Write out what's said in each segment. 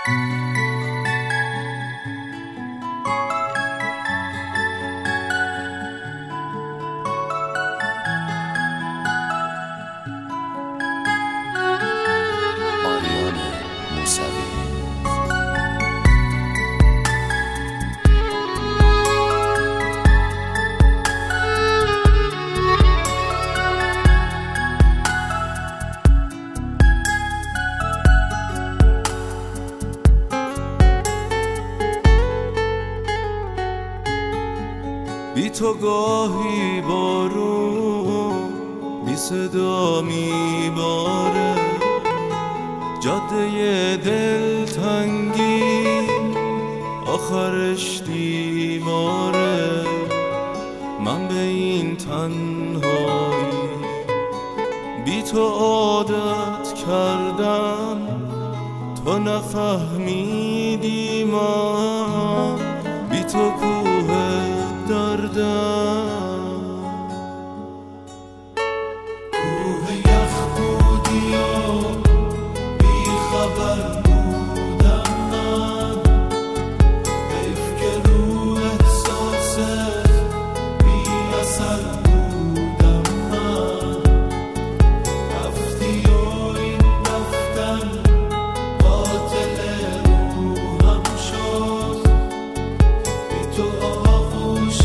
بی تو گاهی بارون بی صدا میباره، جاده دلتنگی آخرش دیواره. من به این تنهایی بی تو عادت کردم، تو نفهمیدی من بی تو کوه دردم. کوه یخ بودی و بی خبر بودم من، حیف که رو احساست بی اثر بودم من. رفتی و این رفتن قاتل روحم شد، بی تو آغوش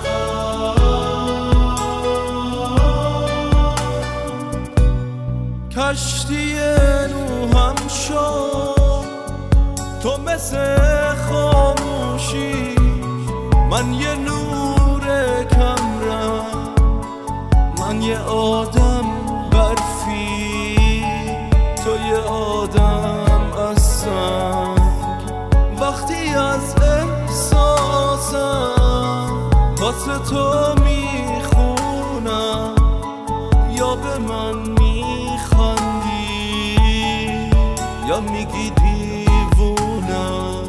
کشتی نوحم شد، تو مثل خاموشی، من یه نور کمرم، من یه آدم برفی، تو یه آدم از سنگ. وقتی از احساسم واسه تو میخونم، یا به من میخندی یا میگی دیوونم.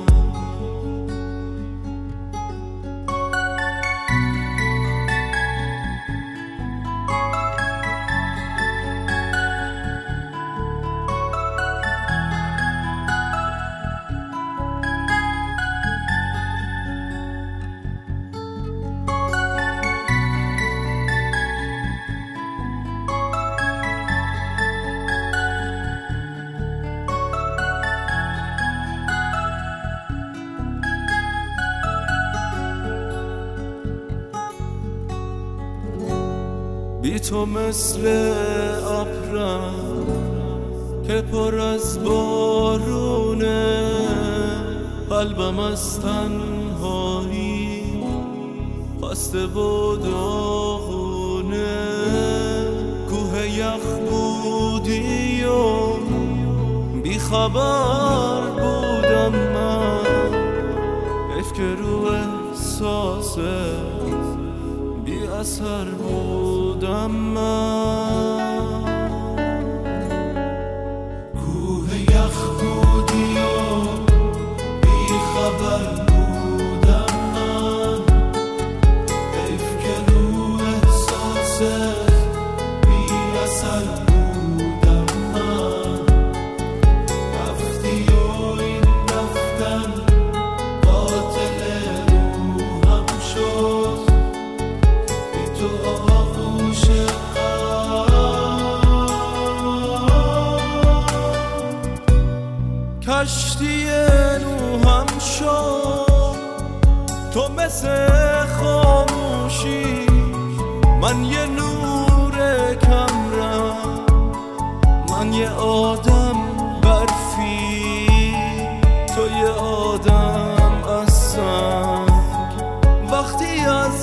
بی تو مثل ابرم که پر از بارونه، قلبم از تنهایی خسته و داغونه. کوه یخ بودی و بی خبر بودم من، حیف که رو احساسه بی اثر بودم من. کوه یخ بودی و بی خبر بودم من، حیف که رو احساست بی اثر بودم من. رفتی و این رفتن قاتل روحم شد، تو آغوش کشتی نوحم شد، تو مثل خاموشی، من یه نور کمرم، من یه آدم برفی، تو یه آدم از سنگ. وقتی از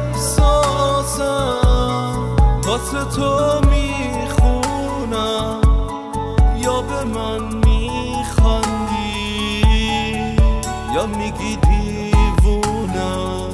احساسم واسه تو میخونم، یا به من میخندی یا میگی دیوونم.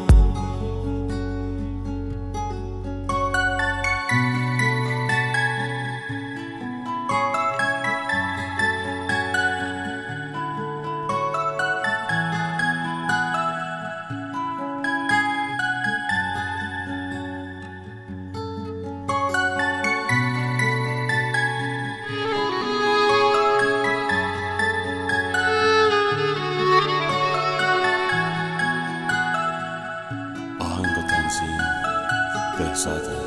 بهزاده.